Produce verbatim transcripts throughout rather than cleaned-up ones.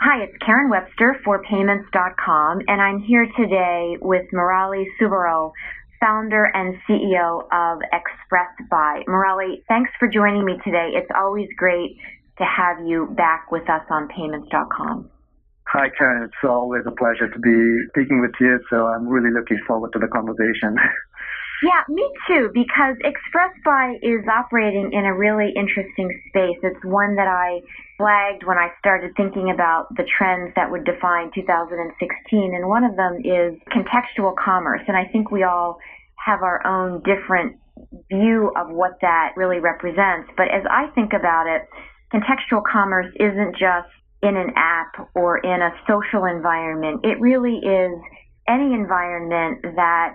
Hi, it's Karen Webster for Payments dot com, and I'm here today with Murali Subbarao, founder and C E O of ExpressBuy. Murali, thanks for joining me today. It's always great to have you back with us on Payments dot com. Hi, Karen. It's always a pleasure to be speaking with you, so I'm really looking forward to the conversation. Yeah, me too, because ExpressBuy is operating in a really interesting space. It's one that I flagged when I started thinking about the trends that would define two thousand sixteen, and one of them is contextual commerce, and I think we all have our own different view of what that really represents. But as I think about it, contextual commerce isn't just in an app or in a social environment. It really is any environment that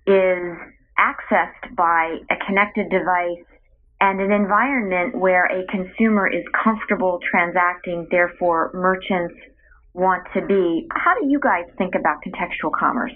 is accessed by a connected device and an environment where a consumer is comfortable transacting, therefore merchants want to be. How do you guys think about contextual commerce?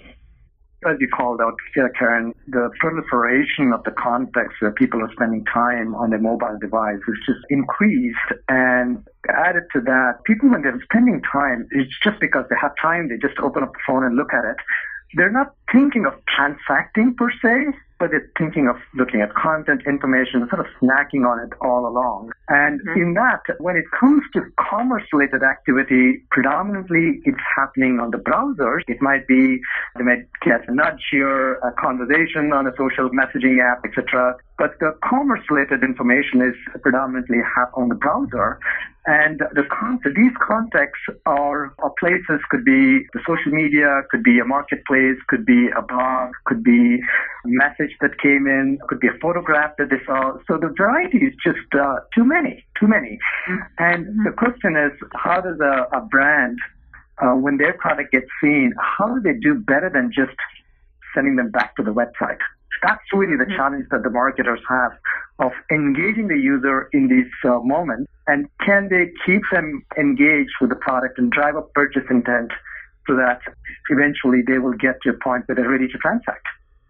As you called out, Karen, the proliferation of the context where people are spending time on their mobile device has just increased. And added to that, people, when they're spending time, it's just because they have time, they just open up the phone and look at it. They're not thinking of transacting per se, but they're thinking of looking at content, information, sort of snacking on it all along. And mm-hmm. in that, when it comes to commerce-related activity, predominantly it's happening on the browsers. It might be, they might get a nudge here, a conversation on a social messaging app, et cetera. But the commerce-related information is predominantly happening on the browser. And the content, these contexts are, are places, could be the social media, could be a marketplace, could be a blog, could be a message that came in, could be a photograph that they saw. So the variety is just uh, too many, too many. And mm-hmm. the question is, how does a, a brand, uh, when their product gets seen, how do they do better than just sending them back to the website? That's really the mm-hmm. challenge that the marketers have of engaging the user in these uh, moments. And can they keep them engaged with the product and drive up purchase intent so that eventually they will get to a point where they're ready to transact?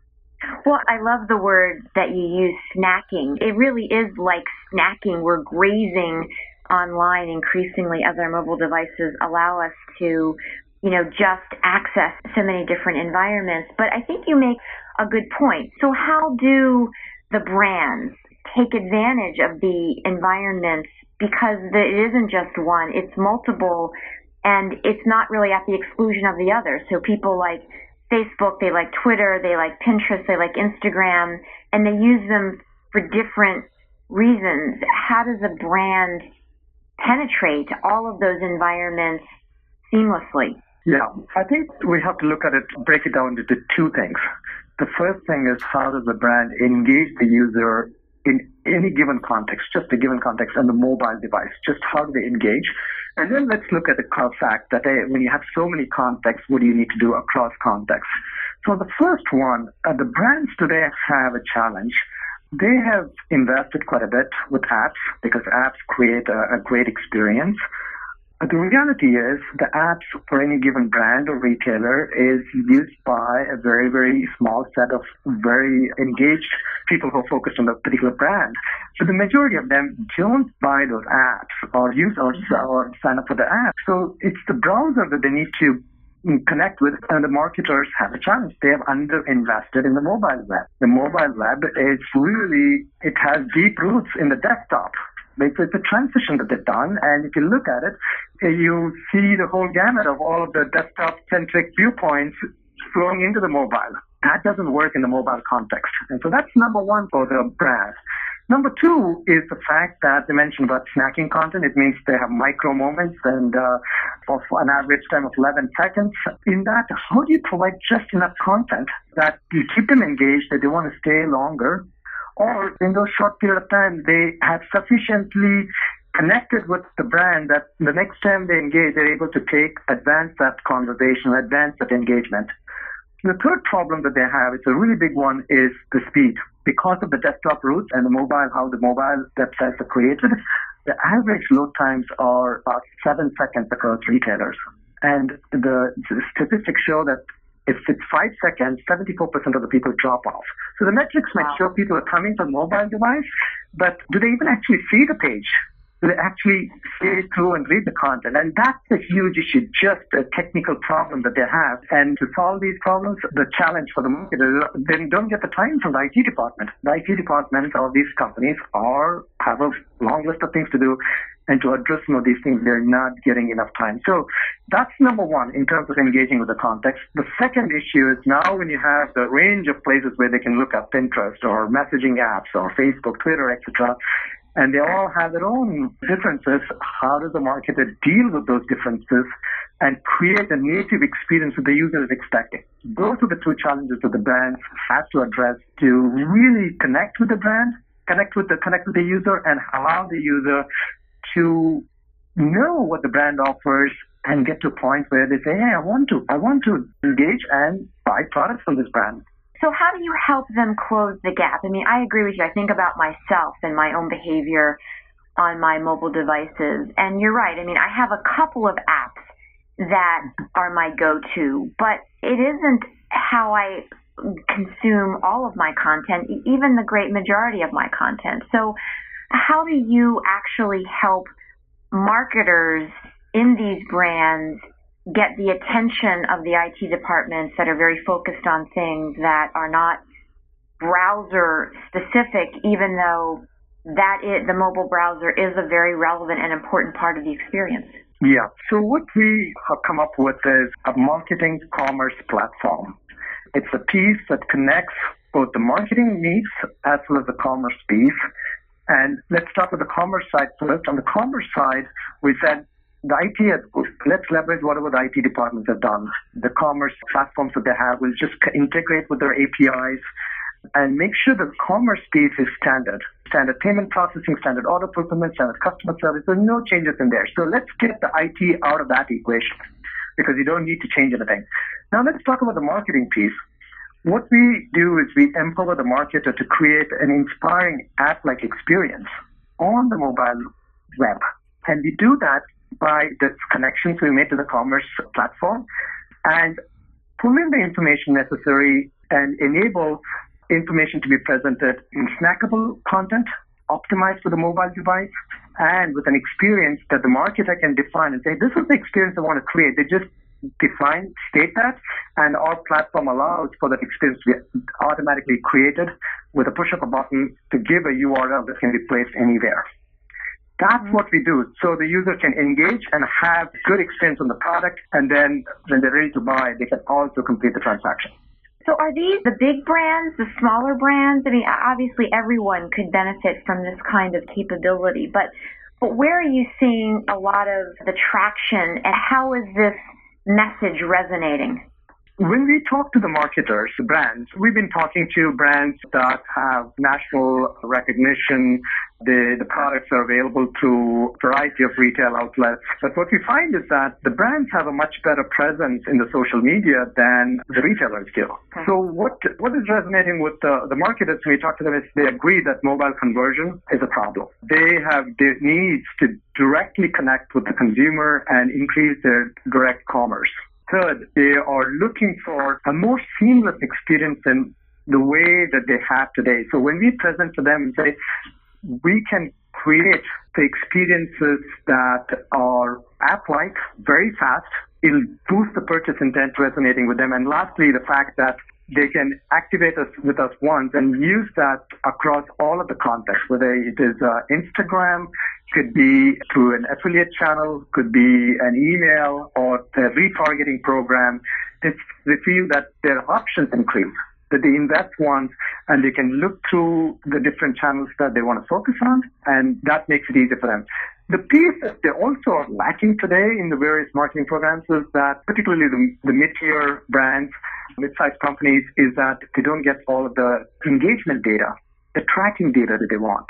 Well, I love the word that you use, snacking. It really is like snacking. We're grazing online increasingly as our mobile devices allow us to, you know, just access so many different environments. But I think you make a good point. So how do the brands take advantage of the environments? Because it isn't just one, it's multiple, and it's not really at the exclusion of the other. So people like Facebook, they like Twitter, they like Pinterest, they like Instagram, and they use them for different reasons. How does a brand penetrate all of those environments seamlessly? Yeah, I think we have to look at it, break it down into two things. The first thing is, how does the brand engage the user in any given context, just a given context on the mobile device, just how do they engage? And then let's look at the fact that hey, when you have so many contexts, what do you need to do across contexts? So the first one, uh, the brands today have a challenge. They have invested quite a bit with apps because apps create a, a great experience. But the reality is the apps for any given brand or retailer is used by a very, very small set of very engaged people who are focused on a particular brand. So the majority of them don't buy those apps or use or, or sign up for the app. So it's the browser that they need to connect with, and the marketers have a challenge. They have underinvested in the mobile web. The mobile web is really, it has deep roots in the desktop. It's a transition that they've done, and if you look at it, you see the whole gamut of all of the desktop-centric viewpoints flowing into the mobile. That doesn't work in the mobile context. And so that's number one for the brand. Number two is the fact that they mentioned about snacking content. It means they have micro moments and uh, of an average time of eleven seconds. In that, how do you provide just enough content that you keep them engaged, that they want to stay longer, or in those short period of time, they have sufficiently connected with the brand that the next time they engage, they're able to take, advance that conversation, advance that engagement. The third problem that they have, it's a really big one, is the speed. Because of the desktop roots and the mobile, how the mobile websites are created, the average load times are about seven seconds across retailers. And the statistics show that if it's five seconds, seventy-four percent of the people drop off. So the metrics might show people are coming to a mobile device, but do they even actually see the page? they actually stay through and read the content. And that's a huge issue, just a technical problem that they have. And to solve these problems, the challenge for the marketer, they don't get the time from the I T department. The I T department of these companies are have a long list of things to do. And to address some of these things, they're not getting enough time. So that's number one in terms of engaging with the context. The second issue is now when you have the range of places where they can look up Pinterest or messaging apps or Facebook, Twitter, et cetera, and they all have their own differences, how does the marketer deal with those differences and create a native experience that the user is expecting? Those are the two challenges that the brands have to address to really connect with the brand, connect with the connect with the user, and allow the user to know what the brand offers and get to a point where they say, hey, I want to, I want to engage and buy products from this brand. So how do you help them close the gap? I mean, I agree with you. I think about myself and my own behavior on my mobile devices. And you're right. I mean, I have a couple of apps that are my go-to, but it isn't how I consume all of my content, even the great majority of my content. So how do you actually help marketers in these brands get the attention of the I T departments that are very focused on things that are not browser specific, even though that is, the mobile browser is a very relevant and important part of the experience? Yeah. So what we have come up with is a marketing commerce platform. It's a piece that connects both the marketing needs as well as the commerce piece. And let's start with the commerce side first. On the commerce side, we said the I T, has, let's leverage whatever the I T departments have done. The commerce platforms that they have will just integrate with their A P Is and make sure the commerce piece is standard. Standard payment processing, standard order fulfillment, standard customer service. There's no changes in there. So let's get the I T out of that equation because you don't need to change anything. Now let's talk about the marketing piece. What we do is we empower the marketer to create an inspiring app-like experience on the mobile web. And we do that by the connections we made to the commerce platform and pull in the information necessary and enable information to be presented in snackable content, optimized for the mobile device, and with an experience that the marketer can define and say, this is the experience I want to create. They just define, state that, and our platform allows for that experience to be automatically created with a push of a button to give a U R L that can be placed anywhere. That's what we do. So the user can engage and have good experience on the product, and then when they're ready to buy, they can also complete the transaction. So are these the big brands, the smaller brands? I mean, obviously everyone could benefit from this kind of capability, but, but where are you seeing a lot of the traction, and how is this message resonating? When we talk to the marketers, the brands, we've been talking to brands that have national recognition. The, the products are available through a variety of retail outlets. But what we find is that the brands have a much better presence in the social media than the retailers do. Okay. So what what is resonating with the, the marketers when we talk to them is they agree that mobile conversion is a problem. They have the needs to directly connect with the consumer and increase their direct commerce. Third, they are looking for a more seamless experience in the way that they have today. So when we present to them and say, we can create the experiences that are app-like, very fast, it'll boost the purchase intent resonating with them. And lastly, the fact that they can activate us with us once and use that across all of the contexts, whether it is uh, Instagram, could be through an affiliate channel, could be an email or a retargeting program. It's, they feel that their options increase, that they invest once and they can look through the different channels that they want to focus on, and that makes it easier for them. The piece that they also are lacking today in the various marketing programs is that, particularly the, the mid-tier brands, mid-sized companies, is that they don't get all of the engagement data, the tracking data that they want.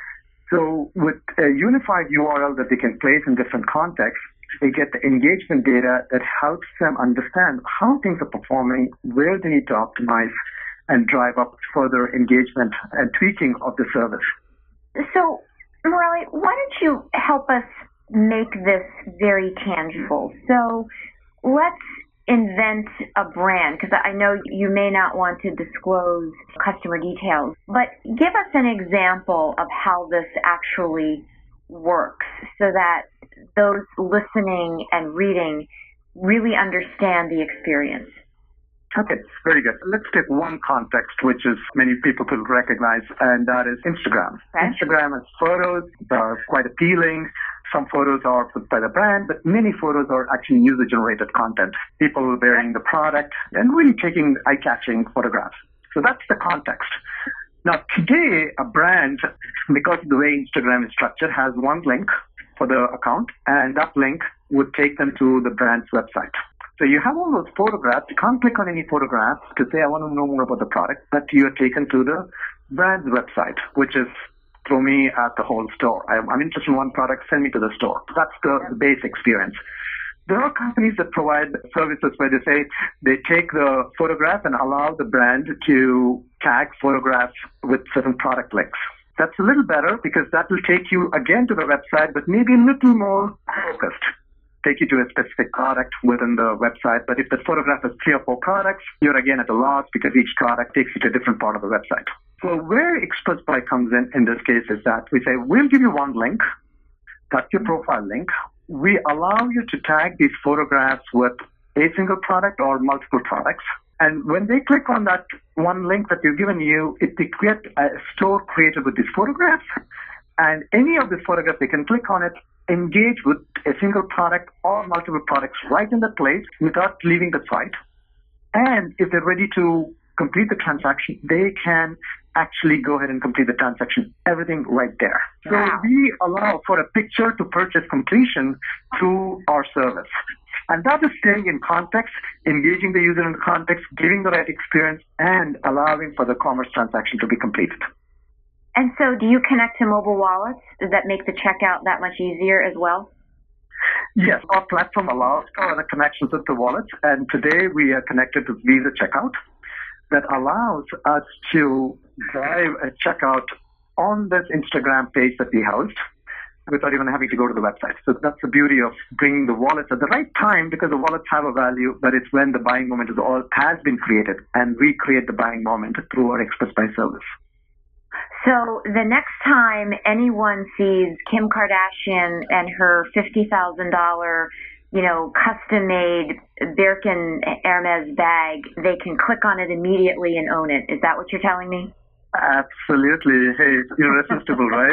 So with a unified U R L that they can place in different contexts, they get the engagement data that helps them understand how things are performing, where they need to optimize, and drive up further engagement and tweaking of the service. So, Murali, why don't you help us make this very tangible? So let's invent a brand, because I know you may not want to disclose customer details, but give us an example of how this actually works so that those listening and reading really understand the experience? Okay, very good. Let's take one context, which is many people could recognize, and that is Instagram. Okay. Instagram has photos that are quite appealing. Some photos are put by the brand, but many photos are actually user-generated content. People wearing the product and really taking eye-catching photographs. So that's the context. Now, today, a brand, because of the way Instagram is structured, has one link for the account, and that link would take them to the brand's website. So you have all those photographs. You can't click on any photographs to say, I want to know more about the product, but you are taken to the brand's website, which is throw me at the whole store. I'm, I'm interested in one product, send me to the store. That's the, the base experience. There are companies that provide services where they say they take the photograph and allow the brand to tag photographs with certain product links. That's a little better because that will take you again to the website, but maybe a little more focused. Take you to a specific product within the website. But if the photograph has three or four products, you're again at a loss because each product takes you to a different part of the website. So where ExpressBuy comes in in this case is that we say, we'll give you one link. That's your profile link. We allow you to tag these photographs with a single product or multiple products. And when they click on that one link that we've given you, it they create a store created with these photographs. And any of these photographs, they can click on it, engage with a single product or multiple products right in that place without leaving the site. And if they're ready to complete the transaction, they can actually go ahead and complete the transaction, everything right there. Wow. So we allow for a picture to purchase completion through our service. And that is staying in context, engaging the user in the context, giving the right experience, and allowing for the commerce transaction to be completed. And so do you connect to mobile wallets? Does that make the checkout that much easier as well? Yes, our platform allows for the connections with the wallets, and today we are connected to Visa Checkout that allows us to drive a checkout on this Instagram page that we host without even having to go to the website. So that's the beauty of bringing the wallets at the right time, because the wallets have a value, but it's when the buying moment is all has been created, and we create the buying moment through our ExpressBuy service. So the next time anyone sees Kim Kardashian and her fifty thousand dollars, you know, custom-made Birkin Hermes bag, they can click on it immediately and own it. Is that what you're telling me? Absolutely. Hey, irresistible, right?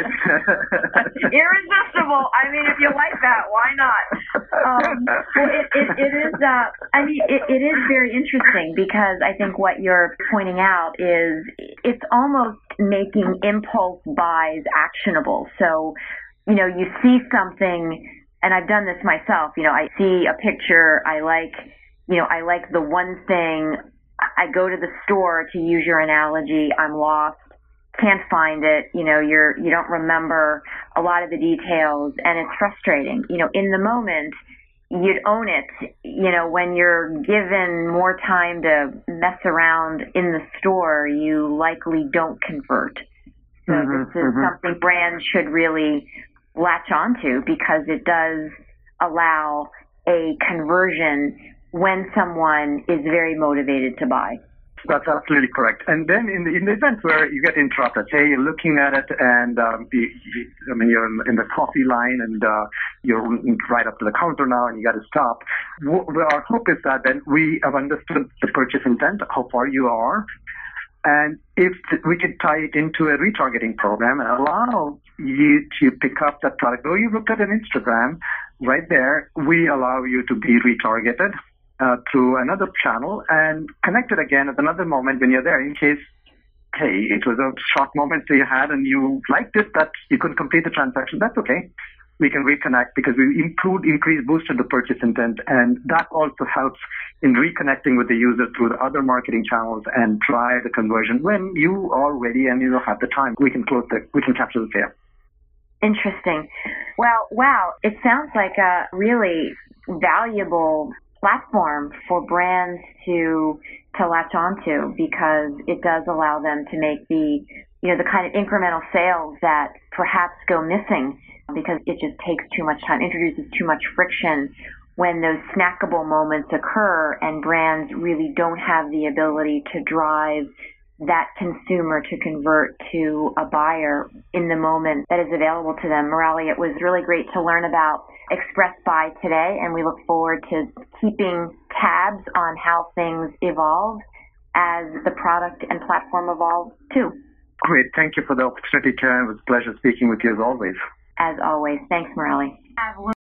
Irresistible. I mean, if you like that, why not? Um, well, it, it, it is. Uh, I mean, it, it is very interesting because I think what you're pointing out is it's almost making impulse buys actionable. So, you know, you see something, and I've done this myself. You know, I see a picture, I like, you know, I like the one thing. I go to the store, to use your analogy, I'm lost, can't find it, you know, you're, you don't remember a lot of the details, and it's frustrating. You know, in the moment, you'd own it. You know, when you're given more time to mess around in the store, you likely don't convert. So mm-hmm, this is mm-hmm. something brands should really latch onto, because it does allow a conversion when someone is very motivated to buy. That's absolutely correct. And then in the, in the event where you get interrupted, say you're looking at it and um, you, you, I mean, you're in, in the coffee line and uh, you're right up to the counter now and you got to stop. Well, our hope is that then we have understood the purchase intent, how far you are, and if we could tie it into a retargeting program and allow you to pick up that product. Though you looked at an Instagram, right there, we allow you to be retargeted Uh, through another channel and connected again at another moment when you're there, in case, hey, it was a short moment that you had and you liked it, that you couldn't complete the transaction. That's okay. We can reconnect because we improved, increased, boosted the purchase intent, and that also helps in reconnecting with the user through the other marketing channels and drive the conversion. When you are ready and you have the time, we can close the, we can capture the sale. Interesting. Well, wow, it sounds like a really valuable platform for brands to to latch onto, because it does allow them to make the, you know, the kind of incremental sales that perhaps go missing because it just takes too much time, introduces too much friction when those snackable moments occur and brands really don't have the ability to drive that consumer to convert to a buyer in the moment that is available to them. Murali, it was really great to learn about Express Buy today, and we look forward to keeping tabs on how things evolve as the product and platform evolve too. Great. Thank you for the opportunity, Karen. It was a pleasure speaking with you as always. As always. Thanks, Murali.